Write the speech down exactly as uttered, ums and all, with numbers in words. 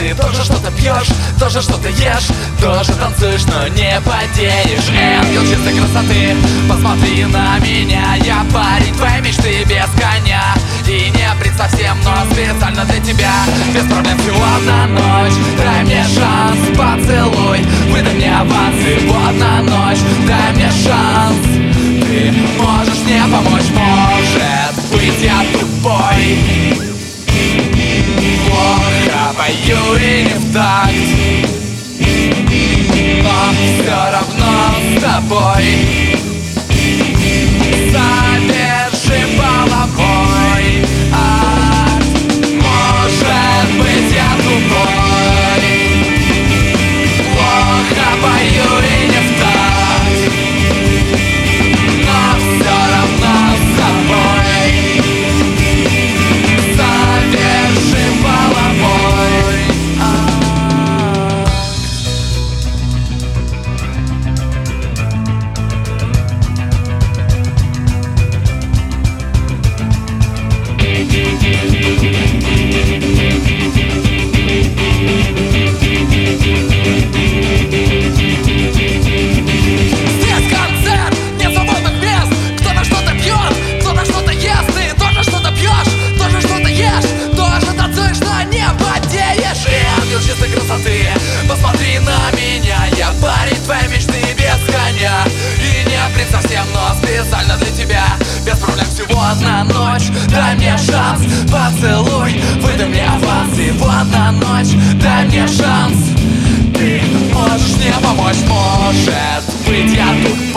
ты тоже что-то пьешь, тоже что-то ешь, тоже танцуешь, но не потеешь. Ангел чистой красоты, посмотри на меня, я парень твоей мечты без коня. И не принц совсем, но специально для тебя, без проблем всего одна ночь. Дай мне шанс, поцелуй, выдай мне аванс, всего одна ночь. Дай мне шанс, ты можешь мне помочь. Может быть, я тупой, плохо пою и не в такт, но все равно с тобой совершим половой акт. Может быть, я тупой, плохо пою и не в такт, но все равно с тобой совершим половой акт. Здесь концерт, нет свободных мест. Кто-то что-то пьет, кто-то что-то ест. Ты тоже что-то пьешь, тоже что-то ешь, тоже танцуешь, но не потеешь. И ангел чистой красоты, посмотри на меня, я парень твоей мечты без коня. И не принц совсем, но специально для тебя, без проблем всего одна ночь. Дай мне шанс, поцелуй, выдай мне аванс, всего одна ночь. Дай мне шанс, ты можешь мне помочь. Может быть, я тут